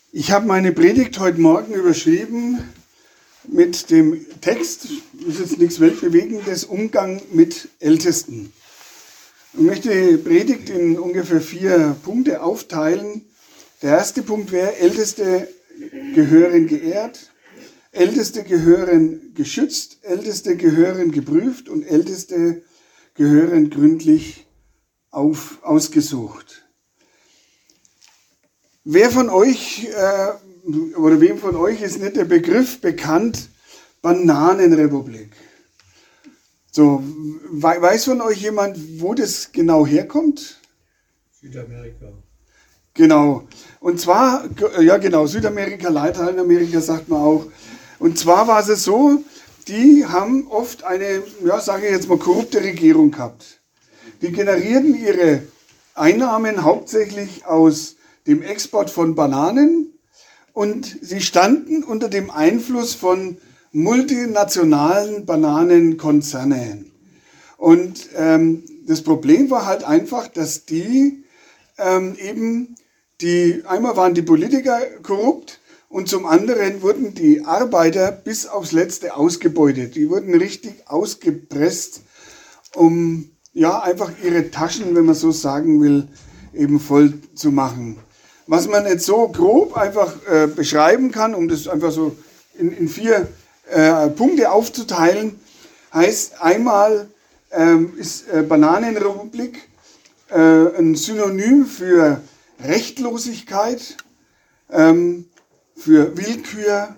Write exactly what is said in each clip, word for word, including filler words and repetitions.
Ich habe meine Predigt heute Morgen überschrieben mit dem Text, ist jetzt nichts Weltbewegendes, Umgang mit Ältesten. Ich möchte die Predigt in ungefähr vier Punkte aufteilen. Der erste Punkt wäre, Älteste gehören geehrt, Älteste gehören geschützt, Älteste gehören geprüft und Älteste gehören gründlich auf, ausgesucht. Wer von euch äh, oder wem von euch ist nicht der Begriff bekannt, Bananenrepublik? So, we- weiß von euch jemand, wo das genau herkommt? Südamerika. Genau. Und zwar, ja genau, Südamerika, Lateinamerika sagt man auch. Und zwar war es so, die haben oft eine, ja sage ich jetzt mal, korrupte Regierung gehabt. Die generierten ihre Einnahmen hauptsächlich aus dem Export von Bananen und sie standen unter dem Einfluss von multinationalen Bananenkonzernen. Und ähm, das Problem war halt einfach, dass die ähm, eben, die einmal waren die Politiker korrupt und zum anderen wurden die Arbeiter bis aufs Letzte ausgebeutet. Die wurden richtig ausgepresst, um ja einfach ihre Taschen, wenn man so sagen will, eben voll zu machen. Was man jetzt so grob einfach äh, beschreiben kann, um das einfach so in, in vier äh, Punkte aufzuteilen, heißt einmal ähm, ist äh, Bananenrepublik äh, ein Synonym für Rechtlosigkeit, ähm, für Willkür,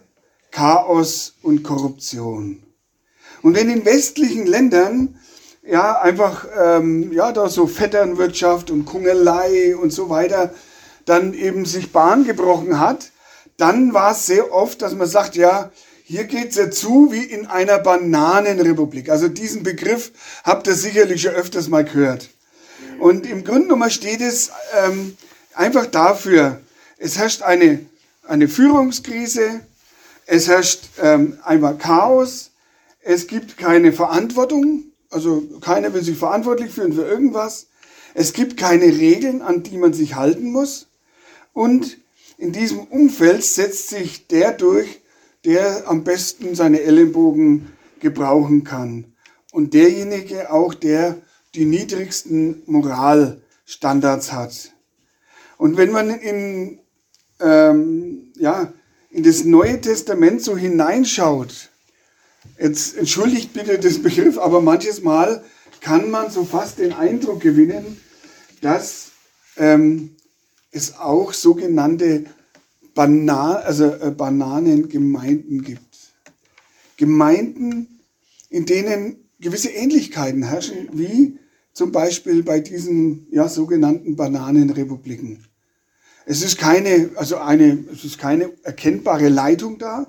Chaos und Korruption. Und wenn in westlichen Ländern ja einfach ähm, ja da so Vetternwirtschaft und Kungelei und so weiter dann eben sich Bahn gebrochen hat, dann war es sehr oft, dass man sagt, ja, hier geht's ja zu wie in einer Bananenrepublik. Also diesen Begriff habt ihr sicherlich schon öfters mal gehört. Und im Grunde genommen steht es ähm, einfach dafür, es herrscht eine, eine Führungskrise, es herrscht ähm, einfach Chaos, es gibt keine Verantwortung, also keiner will sich verantwortlich fühlen für irgendwas, es gibt keine Regeln, an die man sich halten muss. Und in diesem Umfeld setzt sich der durch, der am besten seine Ellenbogen gebrauchen kann. Und derjenige auch, der die niedrigsten Moralstandards hat. Und wenn man in, ähm, ja, in das Neue Testament so hineinschaut, jetzt entschuldigt bitte das Begriff, aber manches Mal kann man so fast den Eindruck gewinnen, dass ähm, es auch sogenannte Bana- also, äh, Bananengemeinden gibt. Gemeinden, in denen gewisse Ähnlichkeiten herrschen, wie zum Beispiel bei diesen ja, sogenannten Bananenrepubliken. Es ist keine, also eine, es ist keine erkennbare Leitung da.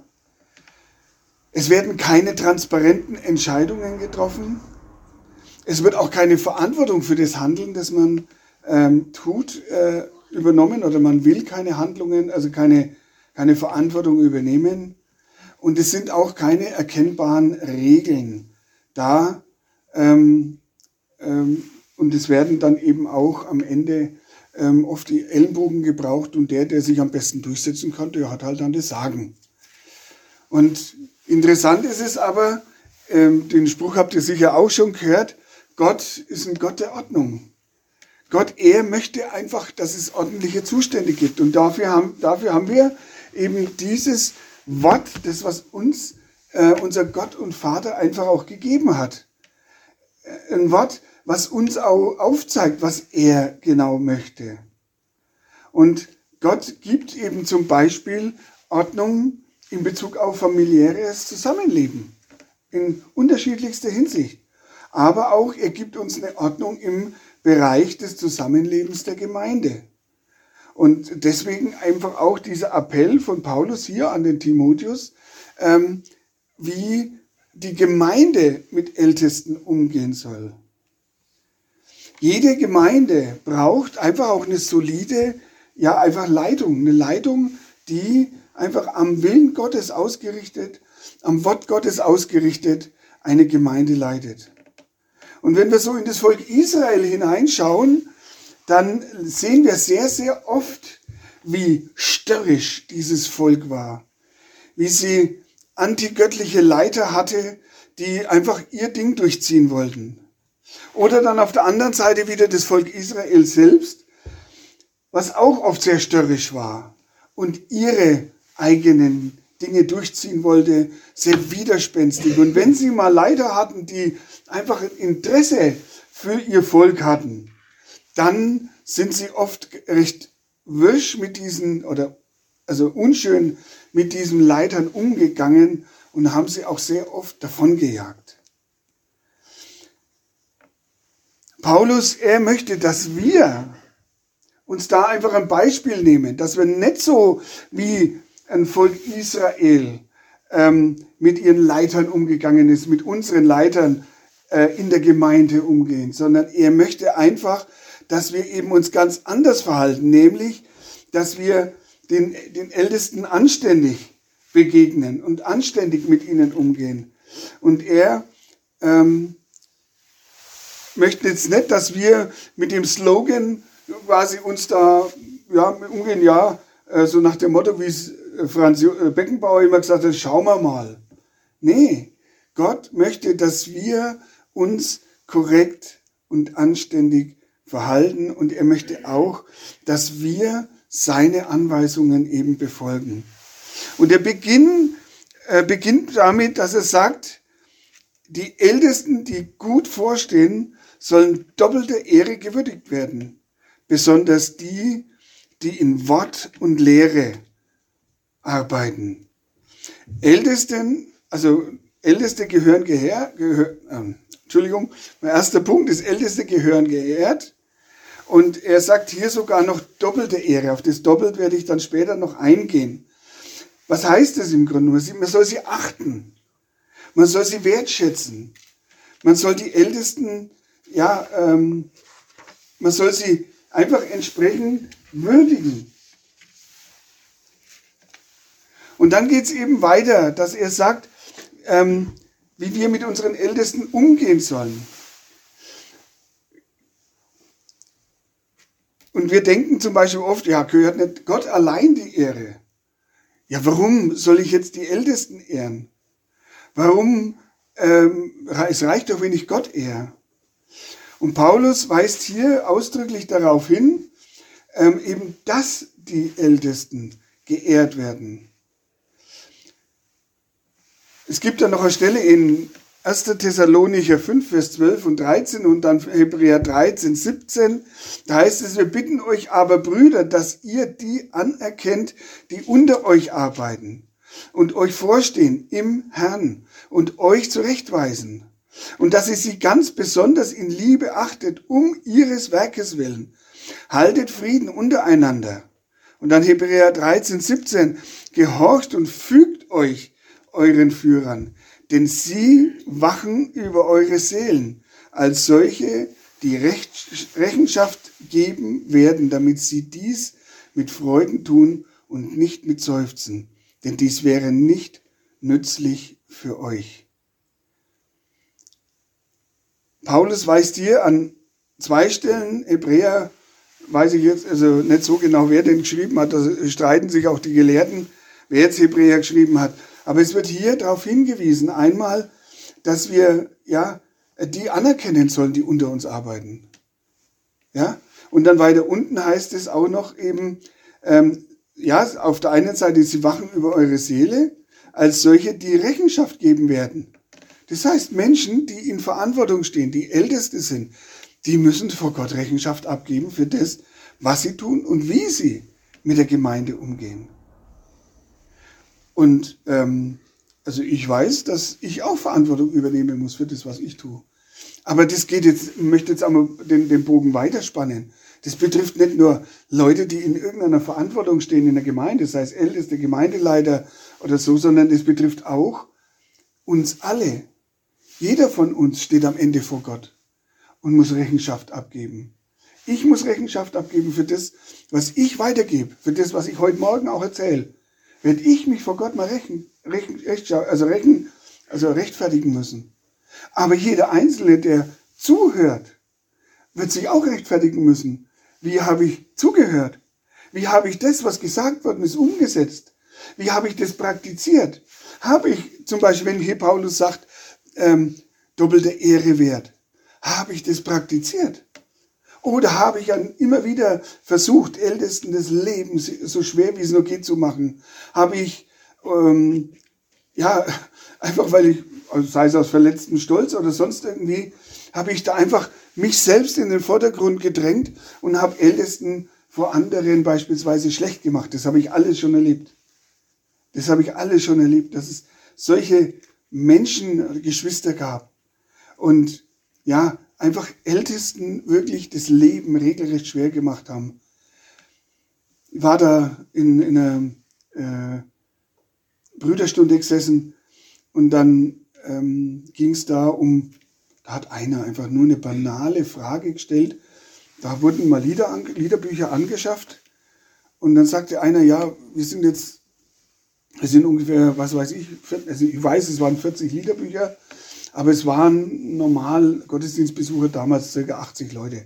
Es werden keine transparenten Entscheidungen getroffen. Es wird auch keine Verantwortung für das Handeln, das man ähm, tut, äh, übernommen, oder man will keine Handlungen, also keine, keine Verantwortung übernehmen. Und es sind auch keine erkennbaren Regeln da. Ähm, ähm, und es werden dann eben auch am Ende ähm, oft die Ellenbogen gebraucht und der, der sich am besten durchsetzen kann, der hat halt dann das Sagen. Und interessant ist es aber, ähm, den Spruch habt ihr sicher auch schon gehört, Gott ist ein Gott der Ordnung. Gott, er möchte einfach, dass es ordentliche Zustände gibt. Und dafür haben, dafür haben wir eben dieses Wort, das was uns äh, unser Gott und Vater einfach auch gegeben hat. Ein Wort, was uns auch aufzeigt, was er genau möchte. Und Gott gibt eben zum Beispiel Ordnung in Bezug auf familiäres Zusammenleben in unterschiedlichster Hinsicht. Aber auch, er gibt uns eine Ordnung im Bereich des Zusammenlebens der Gemeinde. Und deswegen einfach auch dieser Appell von Paulus hier an den Timotheus, ähm, wie die Gemeinde mit Ältesten umgehen soll. Jede Gemeinde braucht einfach auch eine solide, ja einfach Leitung, eine Leitung, die einfach am Willen Gottes ausgerichtet, am Wort Gottes ausgerichtet eine Gemeinde leitet. Und wenn wir so in das Volk Israel hineinschauen, dann sehen wir sehr, sehr oft, wie störrisch dieses Volk war, wie sie antigöttliche Leiter hatte, die einfach ihr Ding durchziehen wollten. Oder dann auf der anderen Seite wieder das Volk Israel selbst, was auch oft sehr störrisch war und ihre eigenen Dinge durchziehen wollte, sehr widerspenstig. Und wenn sie mal Leiter hatten, die einfach Interesse für ihr Volk hatten, dann sind sie oft recht wirsch mit diesen, oder also unschön mit diesen Leitern umgegangen und haben sie auch sehr oft davongejagt. Paulus, er möchte, dass wir uns da einfach ein Beispiel nehmen, dass wir nicht so wie ein Volk Israel ähm, mit ihren Leitern umgegangen ist, mit unseren Leitern äh, in der Gemeinde umgehen, sondern er möchte einfach, dass wir eben uns ganz anders verhalten, nämlich, dass wir den, den Ältesten anständig begegnen und anständig mit ihnen umgehen. Und er ähm, möchte jetzt nicht, dass wir mit dem Slogan quasi uns da ja, umgehen, ja, äh, so nach dem Motto, wie es Franz Beckenbauer immer gesagt hat, schauen wir mal. Nee, Gott möchte, dass wir uns korrekt und anständig verhalten und er möchte auch, dass wir seine Anweisungen eben befolgen. Und der Beginn äh, beginnt damit, dass er sagt, die Ältesten, die gut vorstehen, sollen doppelte Ehre gewürdigt werden. Besonders die, die in Wort und Lehre arbeiten. Ältesten, also Älteste gehören geehrt, gehör, äh, Entschuldigung, mein erster Punkt ist, Älteste gehören geehrt. Und er sagt hier sogar noch doppelte Ehre. Auf das Doppelt werde ich dann später noch eingehen. Was heißt das im Grunde? Man soll sie achten. Man soll sie wertschätzen. Man soll die Ältesten, ja, ähm, man soll sie einfach entsprechend würdigen. Und dann geht es eben weiter, dass er sagt, ähm, wie wir mit unseren Ältesten umgehen sollen. Und wir denken zum Beispiel oft, ja, gehört nicht Gott allein die Ehre? Ja, warum soll ich jetzt die Ältesten ehren? Warum, ähm, es reicht doch, wenn ich Gott ehre. Und Paulus weist hier ausdrücklich darauf hin, ähm, eben, dass die Ältesten geehrt werden. Es gibt da noch eine Stelle in erster Thessalonicher fünf, Vers zwölf und dreizehn und dann Hebräer dreizehn, siebzehn. Da heißt es, wir bitten euch aber, Brüder, dass ihr die anerkennt, die unter euch arbeiten und euch vorstehen im Herrn und euch zurechtweisen. Und dass ihr sie ganz besonders in Liebe achtet, um ihres Werkes willen. Haltet Frieden untereinander. Und dann Hebräer dreizehn, siebzehn. Gehorcht und fügt euch euren Führern, denn sie wachen über eure Seelen, als solche, die Rechenschaft geben werden, damit sie dies mit Freuden tun und nicht mit Seufzen, denn dies wäre nicht nützlich für euch. Paulus weist hier an zwei Stellen, Hebräer, weiß ich jetzt also nicht so genau, wer den geschrieben hat, da streiten sich auch die Gelehrten, wer jetzt Hebräer geschrieben hat. Aber es wird hier darauf hingewiesen, einmal, dass wir ja die anerkennen sollen, die unter uns arbeiten. Ja? Und dann weiter unten heißt es auch noch eben, ähm, ja, auf der einen Seite, sie wachen über eure Seele, als solche, die Rechenschaft geben werden. Das heißt, Menschen, die in Verantwortung stehen, die Älteste sind, die müssen vor Gott Rechenschaft abgeben für das, was sie tun und wie sie mit der Gemeinde umgehen. Und ähm, also ich weiß, dass ich auch Verantwortung übernehmen muss für das, was ich tue. Aber das geht jetzt, ich möchte jetzt einmal den, den Bogen weiterspannen. Das betrifft nicht nur Leute, die in irgendeiner Verantwortung stehen in der Gemeinde, sei es Älteste, Gemeindeleiter oder so, sondern es betrifft auch uns alle. Jeder von uns steht am Ende vor Gott und muss Rechenschaft abgeben. Ich muss Rechenschaft abgeben für das, was ich weitergebe, für das, was ich heute Morgen auch erzähle. Werde ich mich vor Gott mal rechen, rechen, also, rechen, also rechtfertigen müssen. Aber jeder Einzelne, der zuhört, wird sich auch rechtfertigen müssen. Wie habe ich zugehört? Wie habe ich das, was gesagt worden ist, umgesetzt? Wie habe ich das praktiziert? Habe ich zum Beispiel, wenn hier Paulus sagt, ähm, doppelte Ehre wert, habe ich das praktiziert? Oder habe ich dann immer wieder versucht, Ältesten des Lebens so schwer wie es nur geht zu machen? Habe ich, ähm, ja, einfach weil ich, also sei es aus verletztem Stolz oder sonst irgendwie, habe ich da einfach mich selbst in den Vordergrund gedrängt und habe Ältesten vor anderen beispielsweise schlecht gemacht. Das habe ich alles schon erlebt. Das habe ich alles schon erlebt, dass es solche Menschen, Geschwister gab. Und ja, einfach Ältesten wirklich das Leben regelrecht schwer gemacht haben. Ich war da in, in einer äh, Brüderstunde gesessen und dann ähm, ging es da um, da hat einer einfach nur eine banale Frage gestellt. Da wurden mal Lieder an, Liederbücher angeschafft und dann sagte einer, ja, wir sind jetzt, es sind ungefähr, was weiß ich, also ich weiß, es waren vierzig Liederbücher, aber es waren normal Gottesdienstbesucher damals ca. achtzig Leute.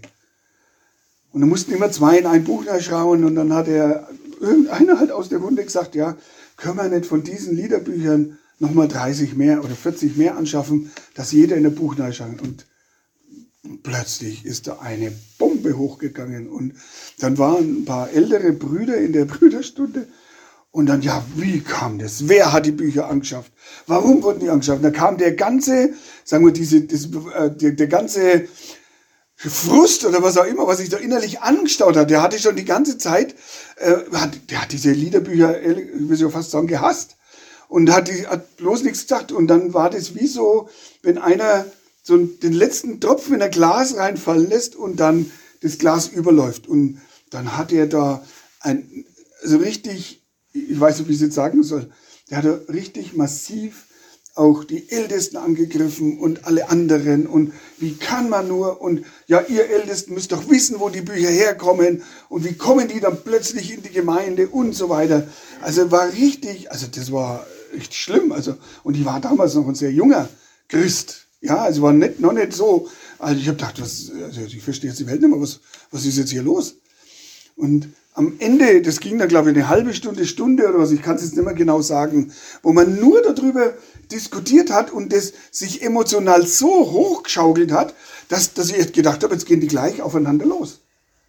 Und da mussten immer zwei in ein Buch schauen und dann hat er, irgendeiner halt aus der Runde gesagt, ja, können wir nicht von diesen Liederbüchern nochmal dreißig mehr oder vierzig mehr anschaffen, dass jeder in ein Buch schaut. Und plötzlich ist da eine Bombe hochgegangen und dann waren ein paar ältere Brüder in der Brüderstunde. Und dann, ja, wie kam das? Wer hat die Bücher angeschafft? Warum wurden die angeschafft? Da kam der ganze, sagen wir, diese, das, äh, der, der ganze Frust oder was auch immer, was sich da innerlich angestaut hat. Der hatte schon die ganze Zeit, äh, hat, der hat diese Liederbücher, ich will ja fast sagen, gehasst. Und hat, die, hat bloß nichts gesagt. Und dann war das wie so, wenn einer so den letzten Tropfen in ein Glas reinfallen lässt und dann das Glas überläuft. Und dann hat er da ein, also richtig, ich weiß nicht, wie ich es jetzt sagen soll, der hat da richtig massiv auch die Ältesten angegriffen und alle anderen und wie kann man nur und ja, ihr Ältesten müsst doch wissen, wo die Bücher herkommen und wie kommen die dann plötzlich in die Gemeinde und so weiter. Also war richtig, also das war richtig schlimm, also und ich war damals noch ein sehr junger Christ, ja, also war nicht, noch nicht so, also ich habe gedacht, was, also ich verstehe jetzt die Welt nicht mehr, was, was ist jetzt hier los? Und am Ende, das ging dann, glaube ich, eine halbe Stunde, Stunde oder was, ich kann es jetzt nicht mehr genau sagen, wo man nur darüber diskutiert hat und das sich emotional so hochgeschaukelt hat, dass, dass ich echt gedacht habe, jetzt gehen die gleich aufeinander los.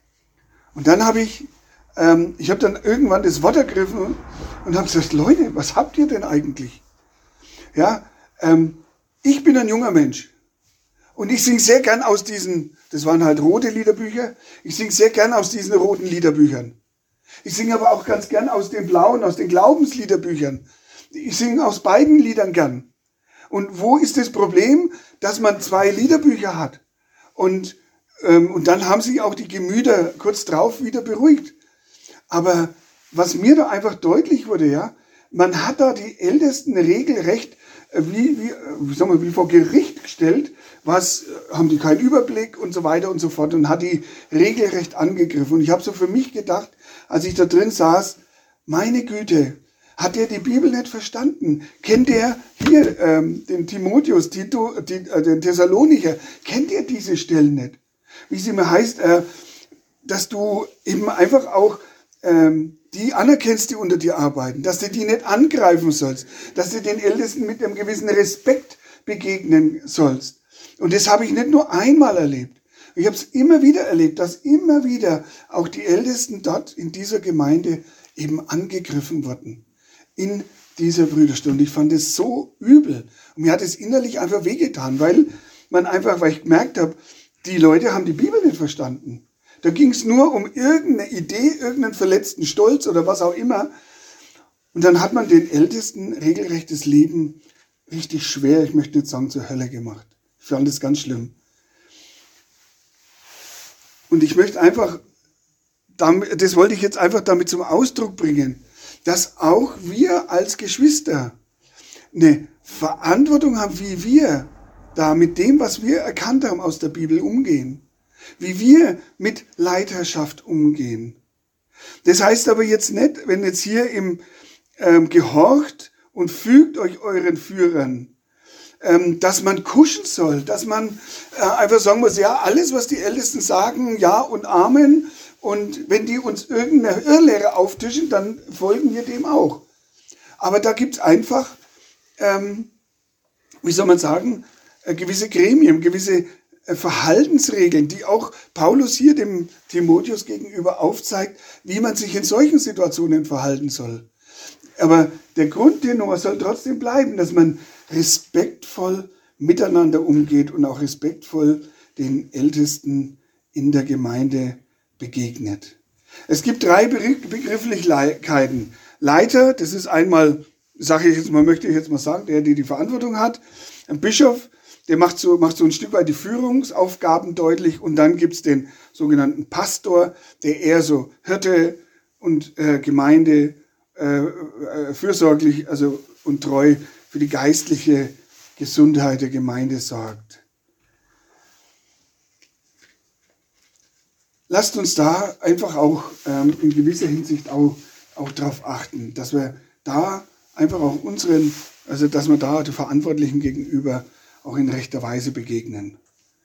Und dann habe ich, ähm, ich habe dann irgendwann das Wort ergriffen und habe gesagt, Leute, was habt ihr denn eigentlich? Ja, ähm, ich bin ein junger Mensch. Und ich singe sehr gern aus diesen, das waren halt rote Liederbücher, ich singe sehr gern aus diesen roten Liederbüchern. Ich singe aber auch ganz gern aus den blauen, aus den Glaubensliederbüchern. Ich singe aus beiden Liedern gern. Und wo ist das Problem, dass man zwei Liederbücher hat? Und, ähm, und dann haben sich auch die Gemüter kurz drauf wieder beruhigt. Aber was mir da einfach deutlich wurde, ja, man hat da die Ältesten regelrecht wie, wie, wie, sagen wir, wie vor Gericht gestellt, was haben die keinen Überblick und so weiter und so fort und hat die regelrecht angegriffen. Und ich habe so für mich gedacht, als ich da drin saß, meine Güte, hat er die Bibel nicht verstanden? Kennt er hier ähm, den Timotheus, Tito, die, äh, den Thessalonicher, kennt er diese Stellen nicht? Wie es immer heißt, äh, dass du eben einfach auch ähm, die anerkennst, die unter dir arbeiten, dass du die nicht angreifen sollst, dass du den Ältesten mit einem gewissen Respekt begegnen sollst. Und das habe ich nicht nur einmal erlebt. Ich habe es immer wieder erlebt, dass immer wieder auch die Ältesten dort in dieser Gemeinde eben angegriffen wurden. In dieser Brüderstunde. Ich fand es so übel. Und mir hat es innerlich einfach wehgetan, weil man einfach, weil ich gemerkt habe, die Leute haben die Bibel nicht verstanden. Da ging es nur um irgendeine Idee, irgendeinen verletzten Stolz oder was auch immer. Und dann hat man den Ältesten regelrecht das Leben richtig schwer, ich möchte nicht sagen zur Hölle gemacht. Ich fand das ganz schlimm. Und ich möchte einfach, damit, das wollte ich jetzt einfach damit zum Ausdruck bringen, dass auch wir als Geschwister eine Verantwortung haben, wie wir da mit dem, was wir erkannt haben aus der Bibel, umgehen. Wie wir mit Leiterschaft umgehen. Das heißt aber jetzt nicht, wenn jetzt hier im ähm, gehorcht und fügt euch euren Führern, ähm, dass man kuschen soll, dass man äh, einfach sagen muss, ja, alles, was die Ältesten sagen, ja und Amen Und wenn die uns irgendeine Irrlehre auftischen, dann folgen wir dem auch. Aber da gibt es einfach, ähm, wie soll man sagen, äh, gewisse Gremien, gewisse äh, Verhaltensregeln, die auch Paulus hier dem Timotheus gegenüber aufzeigt, wie man sich in solchen Situationen verhalten soll. Aber der Grundtenor soll trotzdem bleiben, dass man respektvoll miteinander umgeht und auch respektvoll den Ältesten in der Gemeinde begegnet. Es gibt drei Begrifflichkeiten. Leiter, das ist einmal, sage ich jetzt mal, möchte ich jetzt mal sagen, der, der die Verantwortung hat. Ein Bischof, der macht so, macht so ein Stück weit die Führungsaufgaben deutlich. Und dann gibt es den sogenannten Pastor, der eher so Hirte und äh, Gemeinde äh, äh, fürsorglich also, und treu für die geistliche Gesundheit der Gemeinde sorgt. Lasst uns da einfach auch ähm, in gewisser Hinsicht auch, auch darauf achten, dass wir da einfach auch unseren, also dass wir da den Verantwortlichen gegenüber auch in rechter Weise begegnen.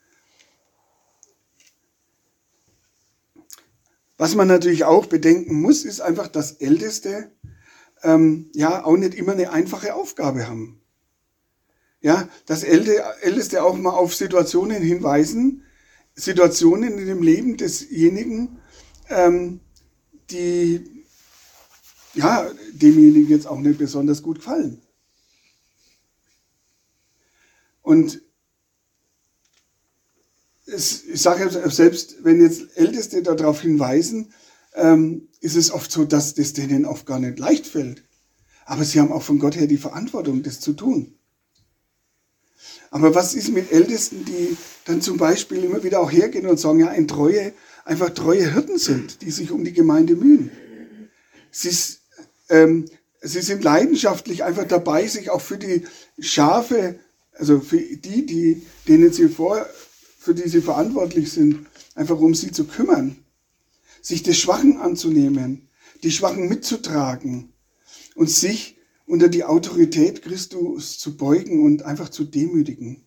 Was man natürlich auch bedenken muss, ist einfach, dass Älteste ähm, ja auch nicht immer eine einfache Aufgabe haben. Ja, dass Älteste auch mal auf Situationen hinweisen, Situationen in dem Leben desjenigen, ähm, die ja, demjenigen jetzt auch nicht besonders gut gefallen. Und es, ich sage selbst, wenn jetzt Älteste darauf hinweisen, ähm, ist es oft so, dass das denen oft gar nicht leicht fällt. Aber sie haben auch von Gott her die Verantwortung, das zu tun. Aber was ist mit Ältesten, die dann zum Beispiel immer wieder auch hergehen und sagen, ja, ein treue, einfach treue Hirten sind, die sich um die Gemeinde mühen. Sie, ähm, sie sind leidenschaftlich einfach dabei, sich auch für die Schafe, also für die, die denen sie vor, für die sie verantwortlich sind, einfach um sie zu kümmern, sich des Schwachen anzunehmen, die Schwachen mitzutragen und sich unter die Autorität Christus zu beugen und einfach zu demütigen.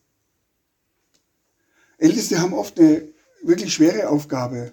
Älteste haben oft eine wirklich schwere Aufgabe.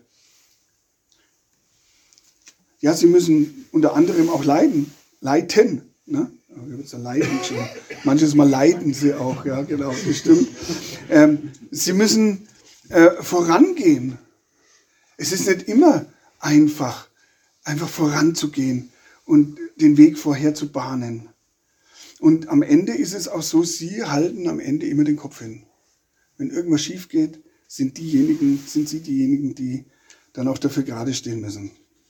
Ja, sie müssen unter anderem auch leiden, leiten. Ne? Ja leiden schon. Manches Mal leiden sie auch, ja, genau, das stimmt. Ähm, sie müssen äh, vorangehen. Es ist nicht immer einfach, einfach voranzugehen und den Weg vorher zu bahnen. Und am Ende ist es auch so, sie halten am Ende immer den Kopf hin. Wenn irgendwas schief geht, sind diejenigen, sind sie diejenigen, die dann auch dafür gerade stehen müssen.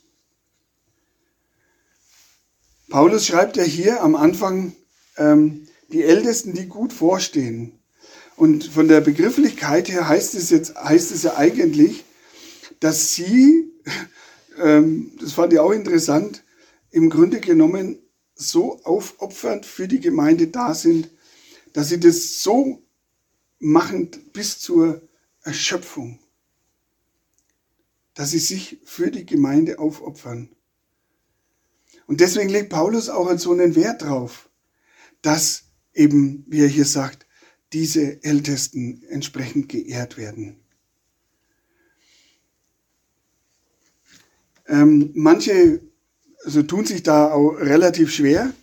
Paulus schreibt ja hier am Anfang ähm, die Ältesten, die gut vorstehen. Und von der Begrifflichkeit her heißt es jetzt, heißt es ja eigentlich, dass sie, ähm, das fand ich auch interessant, im Grunde genommen so aufopfernd für die Gemeinde da sind, dass sie das so machen bis zur Erschöpfung, dass sie sich für die Gemeinde aufopfern. Und deswegen legt Paulus auch so einen Wert drauf, dass eben, wie er hier sagt, diese Ältesten entsprechend geehrt werden. Ähm, manche also tun sich da auch relativ schwer,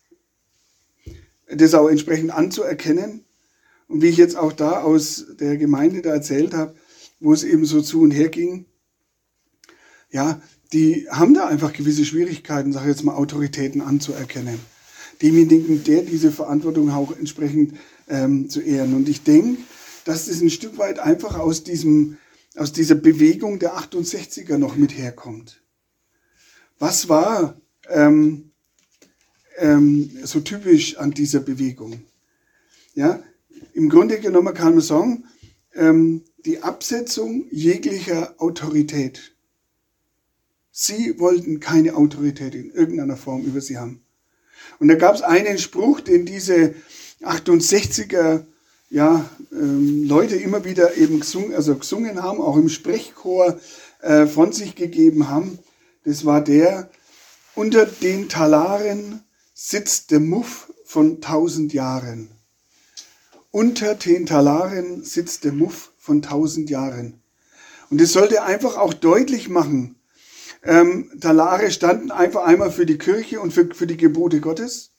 das auch entsprechend anzuerkennen. Und wie ich jetzt auch da aus der Gemeinde da erzählt habe, wo es eben so zu und her ging, ja, die haben da einfach gewisse Schwierigkeiten, sage ich jetzt mal, Autoritäten anzuerkennen. Demjenigen, der diese Verantwortung auch entsprechend ähm, zu ehren. Und ich denke, dass das ein Stück weit einfach aus diesem, aus dieser Bewegung der achtundsechziger noch mit herkommt. Was war ähm, ähm, so typisch an dieser Bewegung? Ja, im Grunde genommen kann man sagen, ähm, die Absetzung jeglicher Autorität. Sie wollten keine Autorität in irgendeiner Form über sie haben. Und da gab es einen Spruch, den diese achtundsechziger ja, ähm, Leute immer wieder eben gesungen, also gesungen haben, auch im Sprechchor äh, von sich gegeben haben. Das war der: Unter den Talaren sitzt der Muff von tausend Jahren. Unter den Talaren sitzt der Muff von tausend Jahren. Und es sollte einfach auch deutlich machen, ähm, Talare standen einfach einmal für die Kirche und für, für die Gebote Gottes.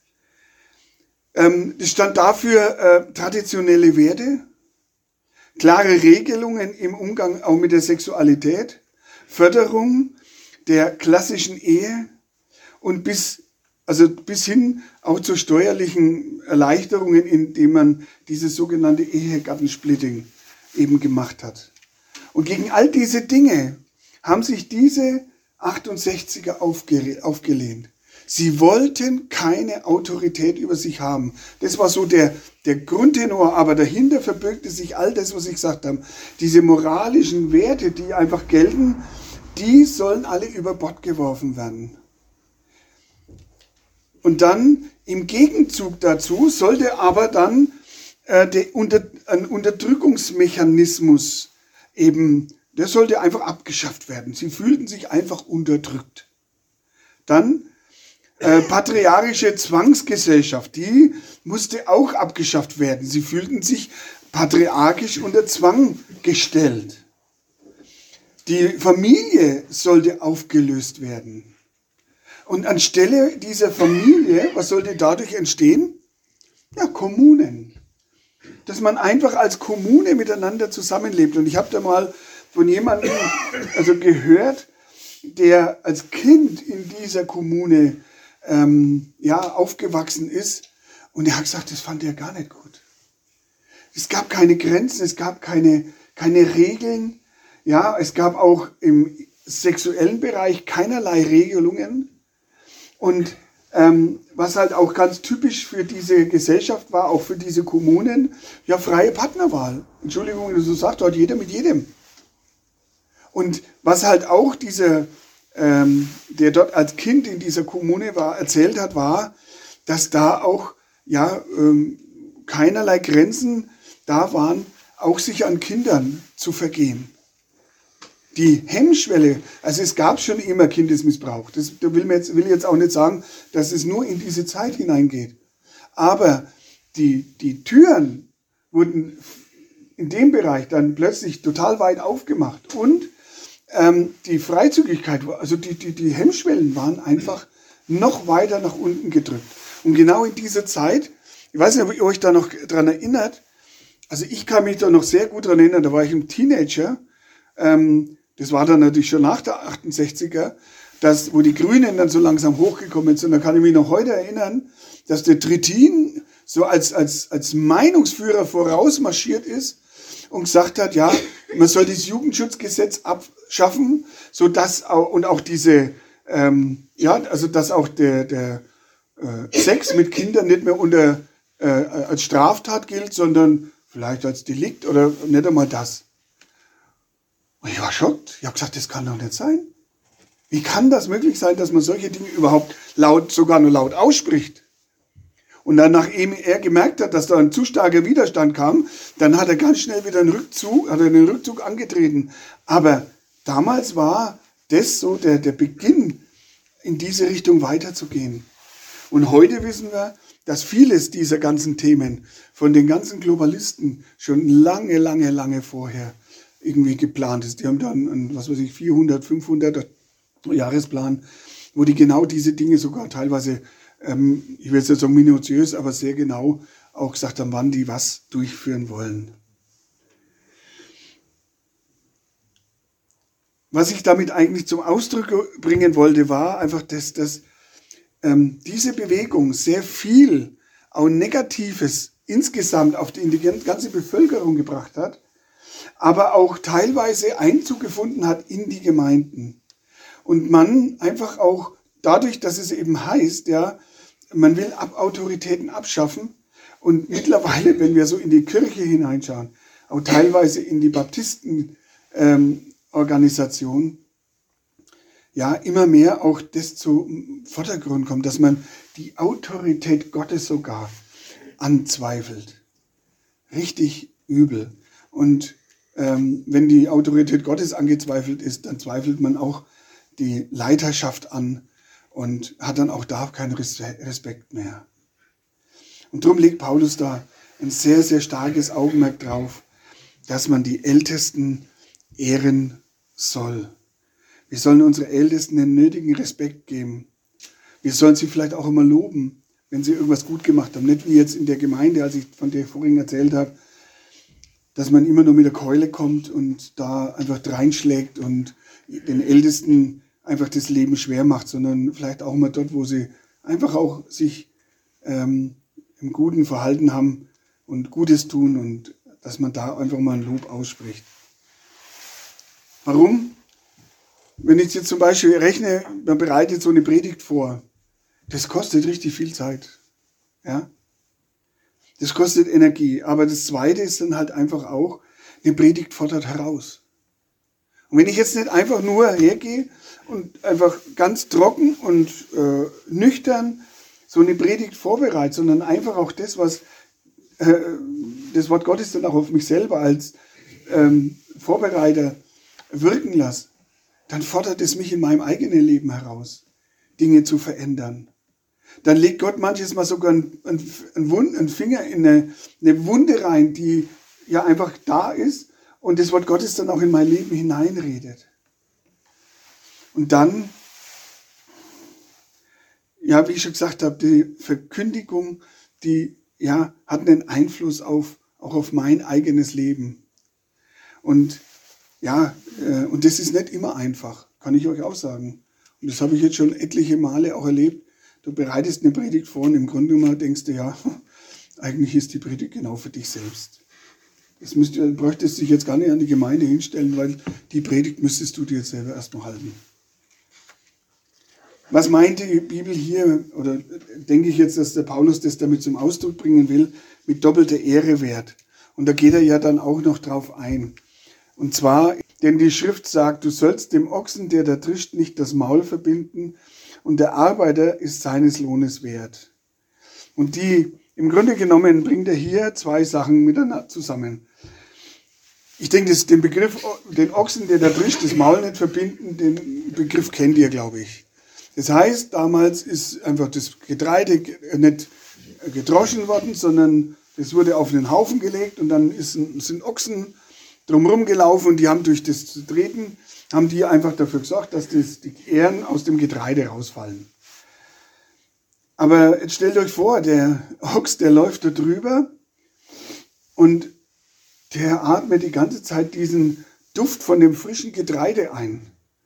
Ähm, es stand dafür äh, traditionelle Werte, klare Regelungen im Umgang auch mit der Sexualität, Förderung der klassischen Ehe und bis, also bis hin auch zu steuerlichen Erleichterungen, indem man dieses sogenannte Ehegattensplitting eben gemacht hat. Und gegen all diese Dinge haben sich diese achtundsechziger aufge, aufgelehnt. Sie wollten keine Autorität über sich haben. Das war so der, der Grundtenor, aber dahinter verbirgte sich all das, was ich gesagt habe. Diese moralischen Werte, die einfach gelten, die sollen alle über Bord geworfen werden. Und dann im Gegenzug dazu sollte aber dann äh, der unter, ein Unterdrückungsmechanismus eben, der sollte einfach abgeschafft werden. Sie fühlten sich einfach unterdrückt. Dann äh, patriarchische Zwangsgesellschaft, die musste auch abgeschafft werden. Sie fühlten sich patriarchisch unter Zwang gestellt. Die Familie sollte aufgelöst werden. Und anstelle dieser Familie, was sollte dadurch entstehen? Ja, Kommunen. Dass man einfach als Kommune miteinander zusammenlebt. Und ich habe da mal von jemandem also gehört, der als Kind in dieser Kommune ähm, ja, aufgewachsen ist. Und er hat gesagt, das fand er gar nicht gut. Es gab keine Grenzen, es gab keine, keine Regeln. Ja, es gab auch im sexuellen Bereich keinerlei Regelungen. Und ähm, was halt auch ganz typisch für diese Gesellschaft war, auch für diese Kommunen, ja, freie Partnerwahl. Entschuldigung, wenn du so sagst, dort jeder mit jedem. Und was halt auch dieser, ähm, der dort als Kind in dieser Kommune war, erzählt hat, war, dass da auch ja ähm, keinerlei Grenzen da waren, auch sich an Kindern zu vergehen. Die Hemmschwelle, also es gab schon immer Kindesmissbrauch. Das da will, mir jetzt, will ich jetzt auch nicht sagen, dass es nur in diese Zeit hineingeht. Aber die, die Türen wurden in dem Bereich dann plötzlich total weit aufgemacht. Und ähm, die Freizügigkeit, also die, die, die Hemmschwellen waren einfach noch weiter nach unten gedrückt. Und genau in dieser Zeit, ich weiß nicht, ob ihr euch da noch dran erinnert, also ich kann mich da noch sehr gut dran erinnern, da war ich ein Teenager, ähm, das war dann natürlich schon nach der achtundsechziger, dass, wo die Grünen dann so langsam hochgekommen sind. Da kann ich mich noch heute erinnern, dass der Trittin so als, als, als Meinungsführer vorausmarschiert ist und gesagt hat, ja, man soll das Jugendschutzgesetz abschaffen, so dass auch, und auch diese, ähm, ja, also dass auch der, der äh, Sex mit Kindern nicht mehr unter, äh, als Straftat gilt, sondern vielleicht als Delikt oder nicht einmal das. Und ich war schockt. Ich habe gesagt, das kann doch nicht sein. Wie kann das möglich sein, dass man solche Dinge überhaupt laut, sogar nur laut ausspricht? Und dann, nachdem er gemerkt hat, dass da ein zu starker Widerstand kam, dann hat er ganz schnell wieder einen Rückzug, hat er den Rückzug angetreten. Aber damals war das so der, der Beginn, in diese Richtung weiterzugehen. Und heute wissen wir, dass vieles dieser ganzen Themen von den ganzen Globalisten schon lange, lange, lange vorher irgendwie geplant ist. Die haben dann einen, was weiß ich, vierhundert, fünfhundert Jahresplan, wo die genau diese Dinge sogar teilweise, ähm, ich will jetzt nicht sagen minutiös, aber sehr genau auch gesagt haben, wann die was durchführen wollen. Was ich damit eigentlich zum Ausdruck bringen wollte, war einfach, dass, dass ähm, diese Bewegung sehr viel auch Negatives insgesamt auf die, in die ganze Bevölkerung gebracht hat, aber auch teilweise Einzug gefunden hat in die Gemeinden. Und man einfach auch dadurch, dass es eben heißt, ja, man will Ab- Autoritäten abschaffen und mittlerweile, wenn wir so in die Kirche hineinschauen, auch teilweise in die Baptistenorganisation, ähm, ja, immer mehr auch das zum Vordergrund kommt, dass man die Autorität Gottes sogar anzweifelt. Richtig übel. Und Ähm, wenn die Autorität Gottes angezweifelt ist, dann zweifelt man auch die Leiterschaft an und hat dann auch da keinen Respekt mehr. Und darum legt Paulus da ein sehr, sehr starkes Augenmerk drauf, dass man die Ältesten ehren soll. Wir sollen unsere Ältesten den nötigen Respekt geben. Wir sollen sie vielleicht auch immer loben, wenn sie irgendwas gut gemacht haben. Nicht wie jetzt in der Gemeinde, als ich von der vorhin erzählt habe, dass man immer nur mit der Keule kommt und da einfach reinschlägt und den Ältesten einfach das Leben schwer macht, sondern vielleicht auch mal dort, wo sie einfach auch sich ähm, im Guten verhalten haben und Gutes tun und dass man da einfach mal ein Lob ausspricht. Warum? Wenn ich jetzt zum Beispiel rechne, man bereitet so eine Predigt vor, das kostet richtig viel Zeit. Ja? Das kostet Energie. Aber das Zweite ist dann halt einfach auch, eine Predigt fordert heraus. Und wenn ich jetzt nicht einfach nur hergehe und einfach ganz trocken und äh, nüchtern so eine Predigt vorbereite, sondern einfach auch das, was äh, das Wort Gottes dann auch auf mich selber als ähm, Vorbereiter wirken lasse, dann fordert es mich in meinem eigenen Leben heraus, Dinge zu verändern. Dann legt Gott manches Mal sogar einen, einen, einen Finger in eine, eine Wunde rein, die ja einfach da ist und das Wort Gottes dann auch in mein Leben hineinredet. Und dann, ja, wie ich schon gesagt habe, die Verkündigung, die ja, hat einen Einfluss auf, auch auf mein eigenes Leben. Und ja, äh, und das ist nicht immer einfach, kann ich euch auch sagen. Und das habe ich jetzt schon etliche Male auch erlebt. Du bereitest eine Predigt vor und im Grunde genommen denkst du, ja, eigentlich ist die Predigt genau für dich selbst. Das müsst, du bräuchtest dich jetzt gar nicht an die Gemeinde hinstellen, weil die Predigt müsstest du dir jetzt selber erstmal halten. Was meint die Bibel hier, oder denke ich jetzt, dass der Paulus das damit zum Ausdruck bringen will, mit doppelter Ehre wert? Und da geht er ja dann auch noch drauf ein. Und zwar, denn die Schrift sagt, du sollst dem Ochsen, der da trischt, nicht das Maul verbinden, und der Arbeiter ist seines Lohnes wert. Und die, im Grunde genommen, bringt er hier zwei Sachen miteinander zusammen. Ich denke, das, den Begriff, den Ochsen, der da trischt, das Maul nicht verbinden, den Begriff kennt ihr, glaube ich. Das heißt, damals ist einfach das Getreide nicht gedroschen worden, sondern es wurde auf einen Haufen gelegt und dann ist, sind Ochsen drumherum gelaufen und die haben durch das Treten, haben die einfach dafür gesorgt, dass das, die Ähren aus dem Getreide rausfallen. Aber jetzt stellt euch vor, der Ochs, der läuft da drüber und der atmet die ganze Zeit diesen Duft von dem frischen Getreide ein.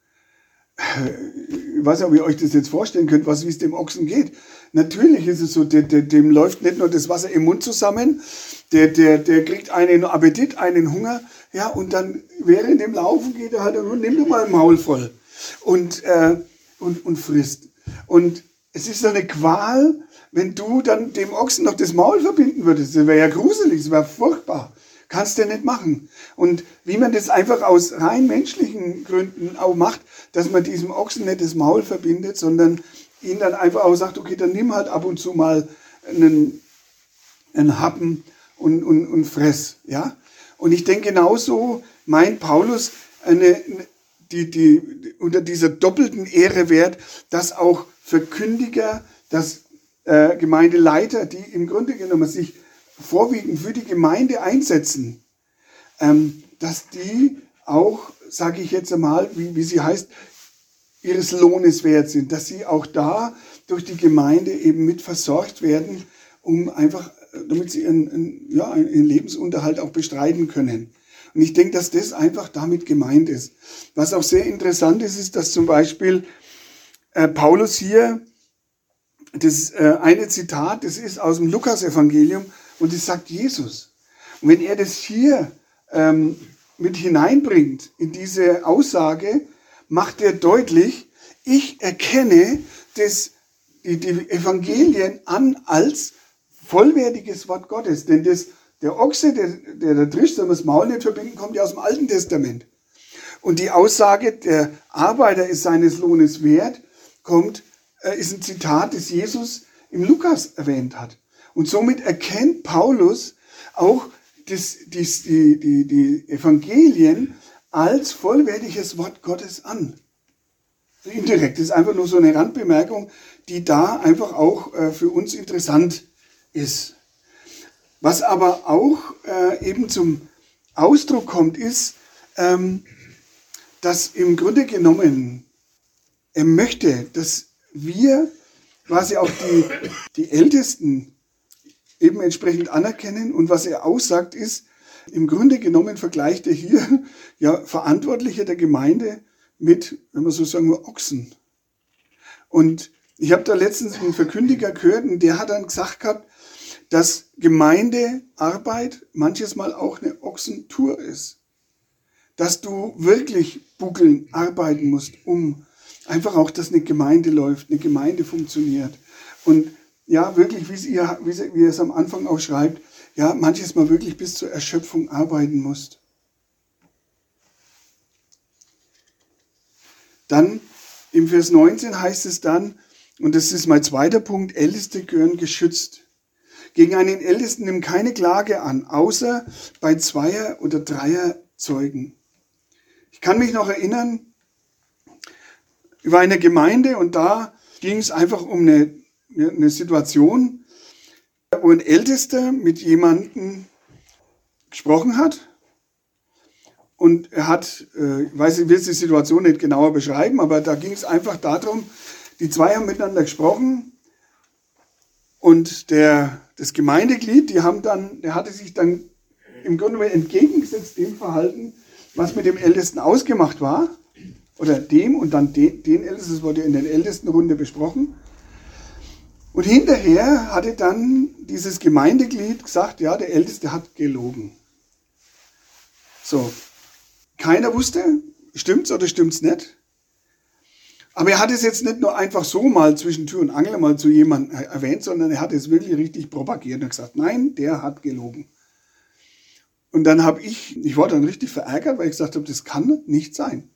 Ich weiß nicht, ob ihr euch das jetzt vorstellen könnt, was, wie es dem Ochsen geht. Natürlich ist es so, der, der, dem läuft nicht nur das Wasser im Mund zusammen, der, der, der kriegt einen Appetit, einen Hunger, ja, und dann während dem Laufen geht er halt und nimmt er mal ein Maul voll und, äh, und, und frisst. Und es ist so eine Qual, wenn du dann dem Ochsen noch das Maul verbinden würdest. Das wäre ja gruselig, das wäre furchtbar. Kannst du nicht machen. Und wie man das einfach aus rein menschlichen Gründen auch macht, dass man diesem Ochsen nicht das Maul verbindet, sondern ihn dann einfach auch sagt, okay, dann nimm halt ab und zu mal einen, einen Happen und, und, und fress. Ja? Und ich denke, genauso meint Paulus eine, die, die, unter dieser doppelten Ehre wert, dass auch Verkündiger, dass äh, Gemeindeleiter, die im Grunde genommen sich vorwiegend für die Gemeinde einsetzen, ähm, dass die auch, sage ich jetzt einmal, wie, wie sie heißt, ihres Lohnes wert sind, dass sie auch da durch die Gemeinde eben mit versorgt werden, um einfach, damit sie ihren, ihren, ja, ihren Lebensunterhalt auch bestreiten können. Und ich denke, dass das einfach damit gemeint ist. Was auch sehr interessant ist, ist, dass zum Beispiel äh, Paulus hier, das äh, eine Zitat, das ist aus dem Lukas-Evangelium, und das sagt Jesus. Und wenn er das hier ähm, mit hineinbringt in diese Aussage, macht er deutlich, ich erkenne das, die, die Evangelien an als vollwertiges Wort Gottes. Denn das, der Ochse, der, der da trischt, soll man das Maul nicht verbinden, kommt ja aus dem Alten Testament. Und die Aussage, der Arbeiter ist seines Lohnes wert, kommt, äh, ist ein Zitat, das Jesus im Lukas erwähnt hat. Und somit erkennt Paulus auch das, das, die, die, die Evangelien als vollwertiges Wort Gottes an. Indirekt, das ist einfach nur so eine Randbemerkung, die da einfach auch äh, für uns interessant ist. Was aber auch äh, eben zum Ausdruck kommt, ist, ähm, dass im Grunde genommen er möchte, dass wir quasi auch die, die Ältesten eben entsprechend anerkennen. Und was er aussagt ist, im Grunde genommen vergleicht er hier ja Verantwortliche der Gemeinde mit, wenn man so sagen will, Ochsen. Und ich habe da letztens einen Verkündiger gehört und der hat dann gesagt gehabt, dass Gemeindearbeit manches Mal auch eine Ochsentour ist. Dass du wirklich buckeln, arbeiten musst, um einfach auch, dass eine Gemeinde läuft, eine Gemeinde funktioniert. Und ja, wirklich, wie, sie, wie, sie, wie er es am Anfang auch schreibt, ja, manches Mal wirklich bis zur Erschöpfung arbeiten musst. Dann im Vers neunzehn heißt es dann, und das ist mein zweiter Punkt, Älteste gehören geschützt. Gegen einen Ältesten nimm keine Klage an, außer bei Zweier- oder Dreier-Zeugen. Ich kann mich noch erinnern, ich war in einer Gemeinde und da ging es einfach um eine, eine Situation, wo ein Ältester mit jemandem gesprochen hat. Und er hat, ich weiß, ich will die Situation nicht genauer beschreiben, aber da ging es einfach darum, die zwei haben miteinander gesprochen und der, das Gemeindeglied, die haben dann, der hatte sich dann im Grunde genommen entgegengesetzt dem Verhalten, was mit dem Ältesten ausgemacht war, oder dem und dann den, den Ältesten, das wurde in der Ältestenrunde besprochen. Und hinterher hatte dann dieses Gemeindeglied gesagt, ja, der Älteste hat gelogen. So, keiner wusste, stimmt's oder stimmt's nicht. Aber er hat es jetzt nicht nur einfach so mal zwischen Tür und Angel mal zu jemandem erwähnt, sondern er hat es wirklich richtig propagiert und gesagt, nein, der hat gelogen. Und dann habe ich, ich war dann richtig verärgert, weil ich gesagt habe, das kann nicht sein.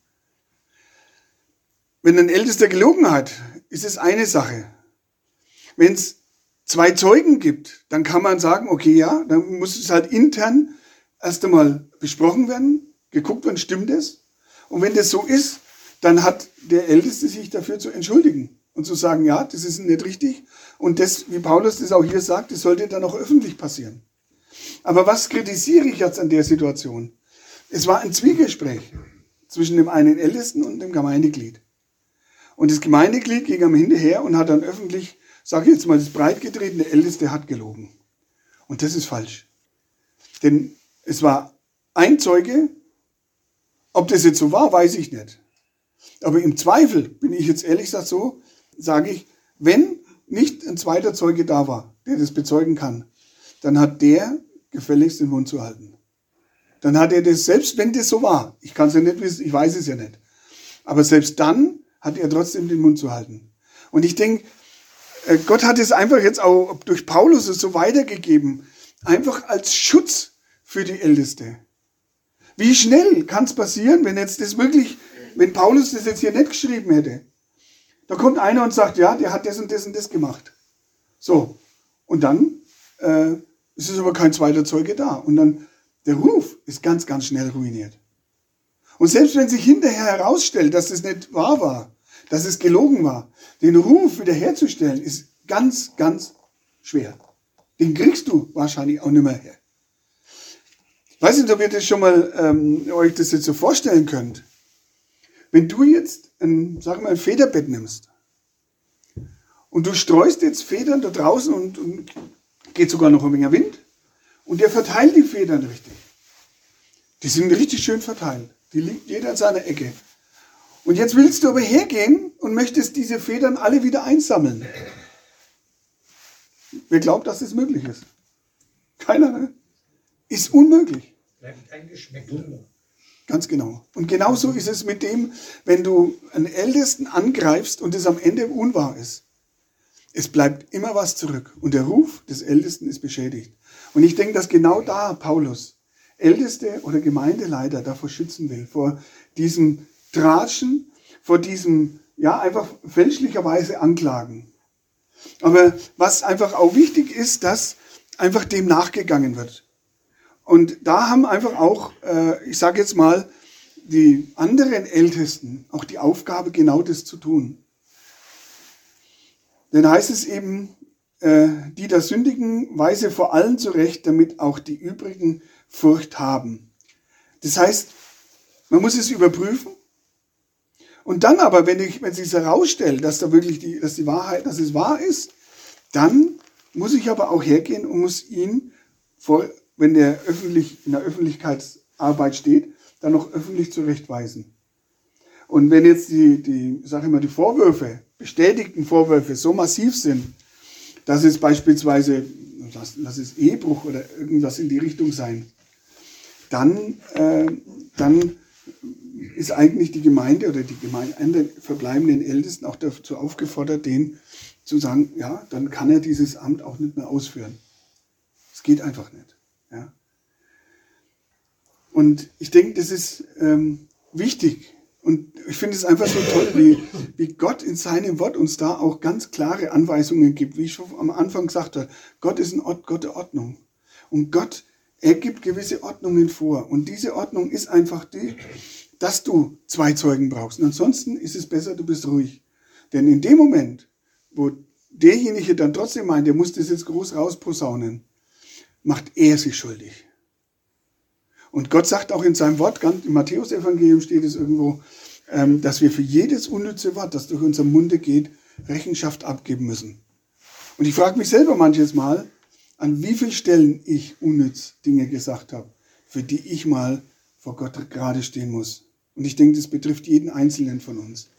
Wenn ein Ältester gelogen hat, ist es eine Sache. Wenn es zwei Zeugen gibt, dann kann man sagen, okay, ja, dann muss es halt intern erst einmal besprochen werden, geguckt werden, stimmt es? Und wenn das so ist, dann hat der Älteste sich dafür zu entschuldigen und zu sagen, ja, das ist nicht richtig. Und das, wie Paulus das auch hier sagt, das sollte dann auch öffentlich passieren. Aber was kritisiere ich jetzt an der Situation? Es war ein Zwiegespräch zwischen dem einen Ältesten und dem Gemeindeglied. Und das Gemeindeglied ging am hinterher und hat dann öffentlich, sage ich jetzt mal, das breitgetreten, der Älteste hat gelogen. Und das ist falsch. Denn es war ein Zeuge, ob das jetzt so war, weiß ich nicht. Aber im Zweifel, bin ich jetzt ehrlich gesagt so, sage ich, wenn nicht ein zweiter Zeuge da war, der das bezeugen kann, dann hat der gefälligst den Mund zu halten. Dann hat er das, selbst wenn das so war, ich kann es ja nicht wissen, ich weiß es ja nicht, aber selbst dann hat er trotzdem den Mund zu halten. Und ich denke, Gott hat es einfach jetzt auch durch Paulus so weitergegeben, einfach als Schutz für die Älteste. Wie schnell kann es passieren, wenn jetzt das wirklich, wenn Paulus das jetzt hier nicht geschrieben hätte? Da kommt einer und sagt, ja, der hat das und das und das gemacht. So, und dann äh, ist es aber kein zweiter Zeuge da. Und dann, der Ruf ist ganz, ganz schnell ruiniert. Und selbst wenn sich hinterher herausstellt, dass es nicht wahr war, dass es gelogen war, den Ruf wiederherzustellen, ist ganz, ganz schwer. Den kriegst du wahrscheinlich auch nicht mehr her. Ich weiß nicht, ob ihr das schon mal, ähm, euch das jetzt so vorstellen könnt. Wenn du jetzt ein, sag mal, ein Federbett nimmst und du streust jetzt Federn da draußen und, und geht sogar noch ein wenig Wind und der verteilt die Federn richtig. Die sind richtig schön verteilt. Die liegt jeder an seiner Ecke. Und jetzt willst du aber hergehen und möchtest diese Federn alle wieder einsammeln. Wer glaubt, dass das möglich ist? Keiner, ne? Ist unmöglich. Bleibt kein Geschmäckle. Ganz genau. Und genauso ist es mit dem, wenn du einen Ältesten angreifst und es am Ende unwahr ist. Es bleibt immer was zurück. Und der Ruf des Ältesten ist beschädigt. Und ich denke, dass genau da Paulus Älteste oder Gemeindeleiter davor schützen will. Vor diesem Tratschen, vor diesem, ja, einfach fälschlicherweise Anklagen. Aber was einfach auch wichtig ist, dass einfach dem nachgegangen wird. Und da haben einfach auch, äh, ich sage jetzt mal, die anderen Ältesten auch die Aufgabe, genau das zu tun. Denn heißt es eben, äh, die da sündigen, weise vor allen zurecht, damit auch die übrigen Furcht haben. Das heißt, man muss es überprüfen, Und dann aber, wenn, ich, wenn es sich herausstellt, dass da wirklich die, dass die Wahrheit, dass es wahr ist, dann muss ich aber auch hergehen und muss ihn, vor, wenn er öffentlich, in der Öffentlichkeitsarbeit steht, dann noch öffentlich zurechtweisen. Und wenn jetzt die, die, sag ich mal, die Vorwürfe, bestätigten Vorwürfe so massiv sind, dass es beispielsweise, lass, lass es Ehebruch oder irgendwas in die Richtung sein, dann, äh, dann ist eigentlich die Gemeinde oder die Gemeinde, verbleibenden Ältesten auch dazu aufgefordert, den zu sagen, ja, dann kann er dieses Amt auch nicht mehr ausführen. Es geht einfach nicht. Ja. Und ich denke, das ist ähm, wichtig. Und ich finde es einfach so toll, wie, wie Gott in seinem Wort uns da auch ganz klare Anweisungen gibt. Wie ich schon am Anfang gesagt habe, Gott ist ein Ort, Gott der Ordnung. Und Gott, er gibt gewisse Ordnungen vor. Und diese Ordnung ist einfach die, dass du zwei Zeugen brauchst. Und ansonsten ist es besser, du bist ruhig. Denn in dem Moment, wo derjenige dann trotzdem meint, der muss das jetzt groß rausposaunen, macht er sich schuldig. Und Gott sagt auch in seinem Wort, im Matthäus-Evangelium steht es irgendwo, dass wir für jedes unnütze Wort, das durch unseren Munde geht, Rechenschaft abgeben müssen. Und ich frage mich selber manches Mal, an wie vielen Stellen ich unnütz Dinge gesagt habe, für die ich mal vor Gott gerade stehen muss. Und ich denke, das betrifft jeden Einzelnen von uns.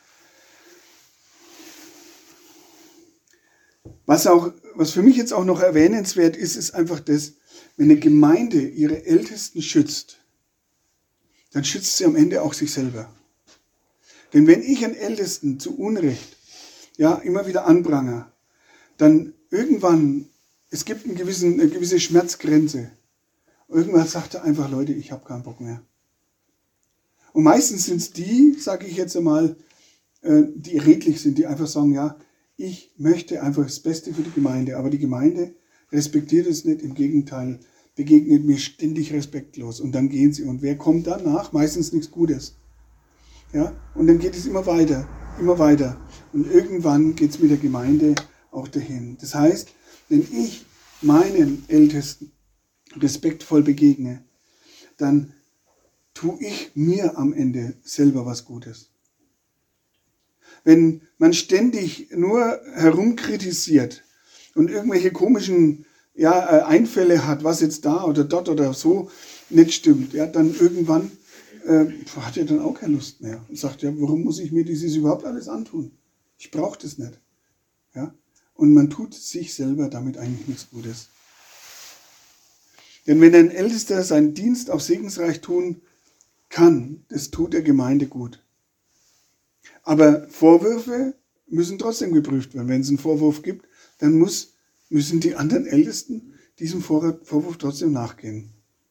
Was, auch, was für mich jetzt auch noch erwähnenswert ist, ist einfach das, wenn eine Gemeinde ihre Ältesten schützt, dann schützt sie am Ende auch sich selber. Denn wenn ich einen Ältesten zu Unrecht ja, immer wieder anprangere, dann irgendwann, es gibt einen gewissen, eine gewisse Schmerzgrenze. Irgendwann sagt er einfach, Leute, ich habe keinen Bock mehr. Und meistens sind es die, sage ich jetzt einmal, die redlich sind, die einfach sagen, ja, ich möchte einfach das Beste für die Gemeinde, aber die Gemeinde respektiert es nicht, im Gegenteil, begegnet mir ständig respektlos. Und dann gehen sie. Und wer kommt danach? Meistens nichts Gutes. Ja? Und dann geht es immer weiter, immer weiter. Und irgendwann geht es mit der Gemeinde auch dahin. Das heißt, wenn ich meinen Ältesten respektvoll begegne, dann tue ich mir am Ende selber was Gutes. Wenn man ständig nur herumkritisiert und irgendwelche komischen ja, Einfälle hat, was jetzt da oder dort oder so nicht stimmt, ja, dann irgendwann äh, hat er dann auch keine Lust mehr und sagt, ja, warum muss ich mir dieses überhaupt alles antun? Ich brauche das nicht. Ja? Und man tut sich selber damit eigentlich nichts Gutes. Denn wenn ein Ältester seinen Dienst auch segensreich tun kann, das tut der Gemeinde gut. Aber Vorwürfe müssen trotzdem geprüft werden. Wenn es einen Vorwurf gibt, dann muss, müssen die anderen Ältesten diesem Vorwurf trotzdem nachgehen.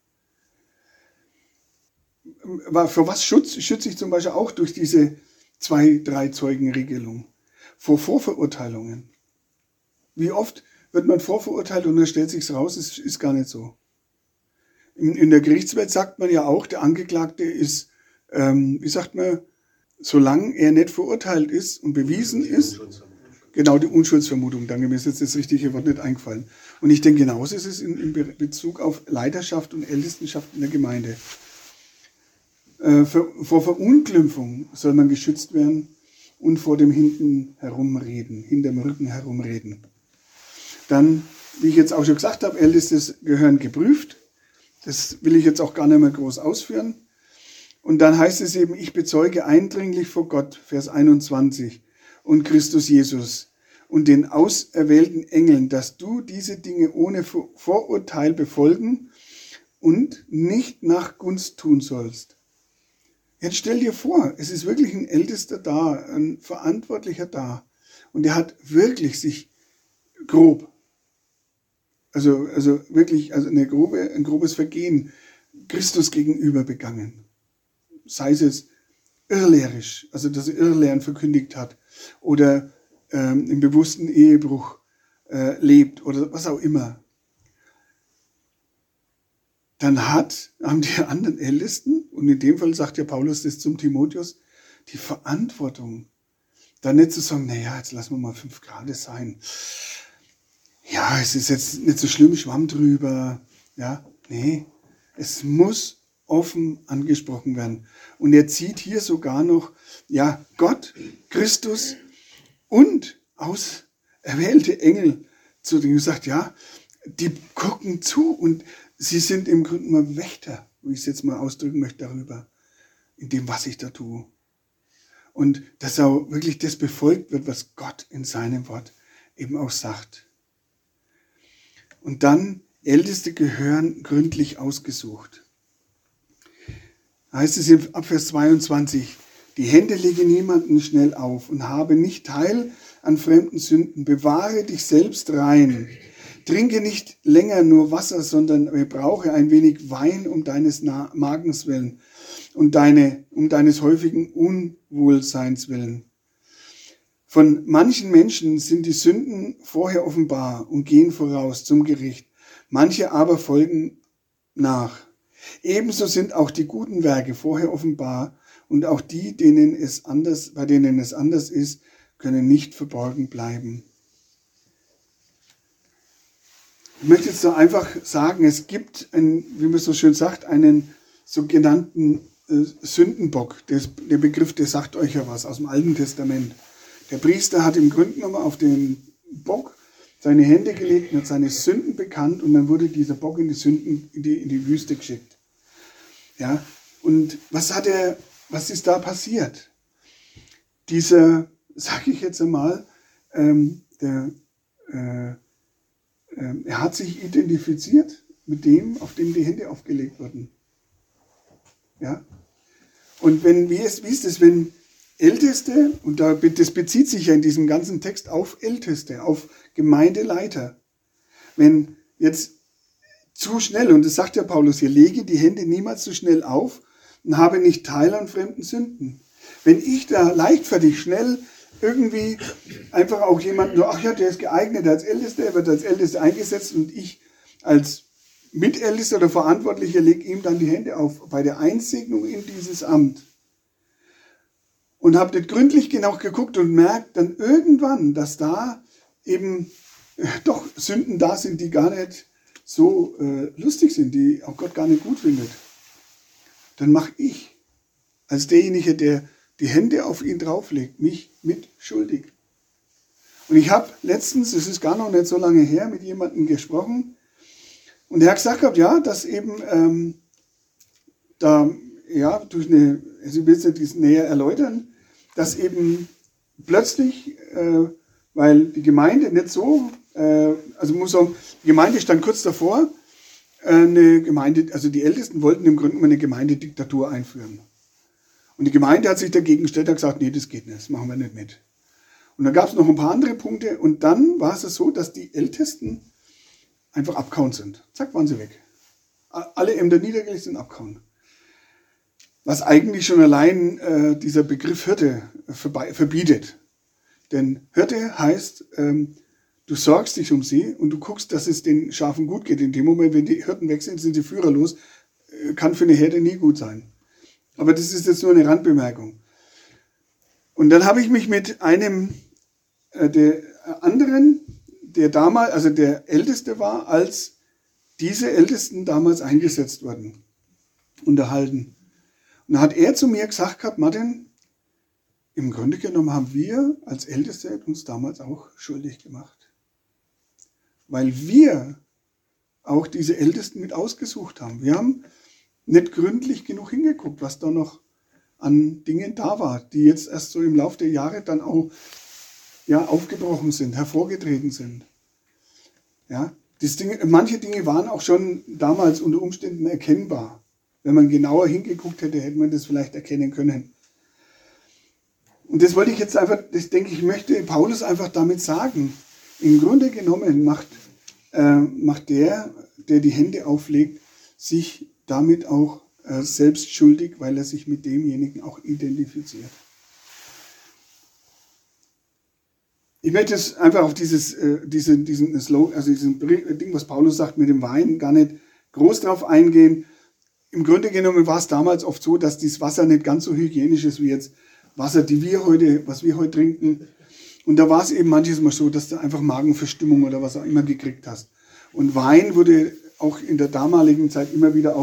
Vor was schütze, schütze ich zum Beispiel auch durch diese zwei, drei Zeugen-Regelung? Vor Vorverurteilungen. Wie oft wird man vorverurteilt und dann stellt sich raus, es ist gar nicht so. In, in der Gerichtswelt sagt man ja auch, der Angeklagte ist, ähm, wie sagt man, solange er nicht verurteilt ist und bewiesen ist, genau die Unschuldsvermutung, danke, mir ist jetzt das richtige Wort nicht eingefallen. Und ich denke, genauso ist es in, in Bezug auf Leiterschaft und Ältestenschaft in der Gemeinde. Äh, für, vor Verunglimpfung soll man geschützt werden und vor dem hinten herumreden, hinterm Rücken herumreden. Dann, wie ich jetzt auch schon gesagt habe, Älteste gehören geprüft. Das will ich jetzt auch gar nicht mehr groß ausführen. Und dann heißt es eben, ich bezeuge eindringlich vor Gott, Vers einundzwanzig, und Christus Jesus und den auserwählten Engeln, dass du diese Dinge ohne Vorurteil befolgen und nicht nach Gunst tun sollst. Jetzt stell dir vor, es ist wirklich ein Ältester da, ein Verantwortlicher da, und der hat wirklich sich grob, also, also wirklich also eine grobe, ein grobes Vergehen Christus gegenüber begangen. Sei es irrlehrisch, also dass er Irrlehren verkündigt hat oder ähm, im bewussten Ehebruch äh, lebt oder was auch immer. Dann hat, haben die anderen Ältesten, und in dem Fall sagt ja Paulus das zum Timotheus, die Verantwortung, dann nicht zu sagen, naja, jetzt lassen wir mal fünf Grad sein. Ja, es ist jetzt nicht so schlimm, Schwamm drüber. Ja, nee, es muss offen angesprochen werden. Und er zieht hier sogar noch, ja, Gott, Christus und auserwählte Engel zu denen und sagt, ja, die gucken zu und sie sind im Grunde mal Wächter, wie ich es jetzt mal ausdrücken möchte darüber, in dem, was ich da tue. Und dass auch wirklich das befolgt wird, was Gott in seinem Wort eben auch sagt. Und dann, Älteste gehören gründlich ausgesucht. Da heißt es im Abvers zweiundzwanzig, die Hände lege niemanden schnell auf und habe nicht Teil an fremden Sünden. Bewahre dich selbst rein. Trinke nicht länger nur Wasser, sondern brauche ein wenig Wein um deines Magens willen und deine, um deines häufigen Unwohlseins willen. Von manchen Menschen sind die Sünden vorher offenbar und gehen voraus zum Gericht. Manche aber folgen nach. Ebenso sind auch die guten Werke vorher offenbar und auch die, denen es anders, bei denen es anders ist, können nicht verborgen bleiben. Ich möchte jetzt so einfach sagen, es gibt, einen, wie man so schön sagt, einen sogenannten äh, Sündenbock. Das, der Begriff, der sagt euch ja was aus dem Alten Testament. Der Priester hat im Grunde genommen auf den Bock seine Hände gelegt und hat seine Sünden bekannt und dann wurde dieser Bock in die Sünden, in die, in die Wüste geschickt. Ja, und was hat er, was ist da passiert? Dieser, sage ich jetzt einmal, ähm, der, äh, äh, er hat sich identifiziert mit dem, auf dem die Hände aufgelegt wurden. Ja, und wenn, wie ist, wie ist es, wenn Älteste, und das bezieht sich ja in diesem ganzen Text auf Älteste, auf Gemeindeleiter. Wenn jetzt zu schnell, und das sagt ja Paulus hier, lege die Hände niemals zu schnell auf und habe nicht Teil an fremden Sünden. Wenn ich da leichtfertig, schnell irgendwie einfach auch jemanden, ach ja, der ist geeignet als Ältester, er wird als Ältester eingesetzt und ich als Mitältester oder Verantwortlicher lege ihm dann die Hände auf bei der Einsegnung in dieses Amt. Und habe nicht gründlich genau geguckt und merkt dann irgendwann, dass da eben äh, doch Sünden da sind, die gar nicht so äh, lustig sind, die auch Gott gar nicht gut findet. Dann mache ich als derjenige, der die Hände auf ihn drauflegt, mich mit schuldig. Und ich habe letztens, es ist gar noch nicht so lange her, mit jemandem gesprochen und der hat gesagt gehabt, ja, dass eben ähm, da, ja, durch eine, also ich will es nicht näher erläutern, dass eben plötzlich, äh, weil die Gemeinde nicht so, äh, also muss sagen, die Gemeinde stand kurz davor, äh, eine Gemeinde, also die Ältesten wollten im Grunde eine Gemeindediktatur einführen. Und die Gemeinde hat sich dagegen gestellt und gesagt, nee, das geht nicht, das machen wir nicht mit. Und dann gab es noch ein paar andere Punkte und dann war es so, dass die Ältesten einfach abgehauen sind. Zack, waren sie weg. Alle Ämter niedergelegt sind abgehauen. Was eigentlich schon allein äh, dieser Begriff Hirte verbei- verbietet. Denn Hirte heißt, ähm, du sorgst dich um sie und du guckst, dass es den Schafen gut geht. In dem Moment, wenn die Hirten weg sind, sind sie führerlos. Äh, kann für eine Herde nie gut sein. Aber das ist jetzt nur eine Randbemerkung. Und dann habe ich mich mit einem äh, der anderen, der damals, also der Älteste war, als diese Ältesten damals eingesetzt wurden, unterhalten. Und da hat er zu mir gesagt gehabt, Martin, im Grunde genommen haben wir als Älteste uns damals auch schuldig gemacht. Weil wir auch diese Ältesten mit ausgesucht haben. Wir haben nicht gründlich genug hingeguckt, was da noch an Dingen da war, die jetzt erst so im Laufe der Jahre dann auch ja, aufgebrochen sind, hervorgetreten sind. Ja, das Ding, manche Dinge waren auch schon damals unter Umständen erkennbar. Wenn man genauer hingeguckt hätte, hätte man das vielleicht erkennen können. Und das wollte ich jetzt einfach, das denke ich, möchte Paulus einfach damit sagen. Im Grunde genommen macht, äh, macht der, der die Hände auflegt, sich damit auch äh, selbst schuldig, weil er sich mit demjenigen auch identifiziert. Ich möchte jetzt einfach auf dieses, äh, diese, diesen Slogan, also diesen Ding, was Paulus sagt mit dem Wein, gar nicht groß drauf eingehen. Im Grunde genommen war es damals oft so, dass dieses Wasser nicht ganz so hygienisch ist wie jetzt Wasser, die wir heute, was wir heute trinken. Und da war es eben manches Mal so, dass du einfach Magenverstimmung oder was auch immer gekriegt hast. Und Wein wurde auch in der damaligen Zeit immer wieder auch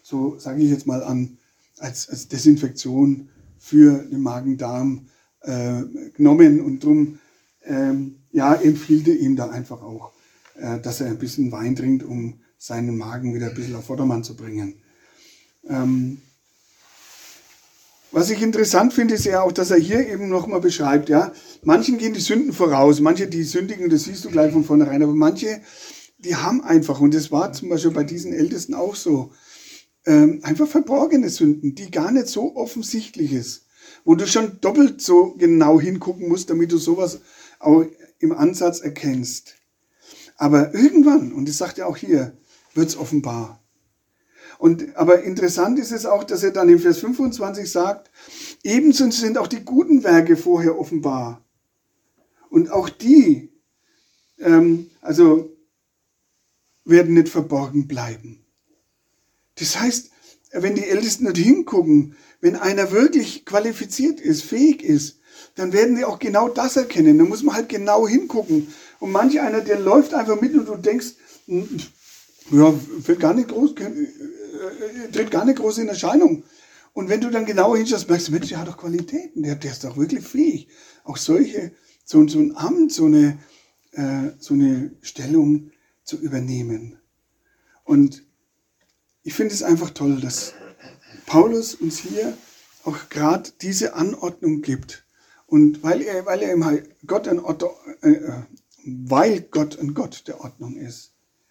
so sage ich jetzt mal an, als, als Desinfektion für den Magen-Darm äh, genommen. Und darum ähm, ja, empfiehlt er ihm da einfach auch, äh, dass er ein bisschen Wein trinkt, um seinen Magen wieder ein bisschen auf Vordermann zu bringen. Ähm, Was ich interessant finde, ist ja auch, dass er hier eben nochmal beschreibt, ja, manchen gehen die Sünden voraus, manche, die sündigen, das siehst du gleich von vornherein, aber manche, die haben einfach, und das war zum Beispiel bei diesen Ältesten auch so, ähm, einfach verborgene Sünden, die gar nicht so offensichtlich ist, wo du schon doppelt so genau hingucken musst, damit du sowas auch im Ansatz erkennst. Aber irgendwann, und das sagt er auch hier, wird es offenbar. Und, aber interessant ist es auch, dass er dann im Vers fünfundzwanzig sagt, ebenso sind auch die guten Werke vorher offenbar. Und auch die, ähm, also, werden nicht verborgen bleiben. Das heißt, wenn die Ältesten nicht hingucken, wenn einer wirklich qualifiziert ist, fähig ist, dann werden die auch genau das erkennen. Da muss man halt genau hingucken. Und manch einer, der läuft einfach mit und du denkst, ja, wird gar nicht groß, tritt gar nicht groß in Erscheinung. Und wenn du dann genau hinschaust, merkst du, Mensch, der hat doch Qualitäten, der, der ist doch wirklich fähig. Auch solche, so, so ein Amt, so eine, äh, so eine Stellung zu übernehmen. Und ich finde es einfach toll, dass Paulus uns hier auch gerade diese Anordnung gibt. Und weil er, weil er im Gott ein Ordnung, äh, weil Gott ein Gott der Ordnung ist,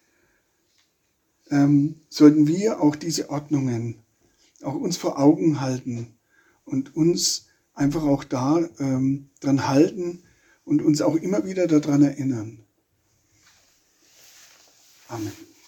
ähm, sollten wir auch diese Ordnungen auch uns vor Augen halten und uns einfach auch da ähm, dran halten und uns auch immer wieder daran erinnern. Amen.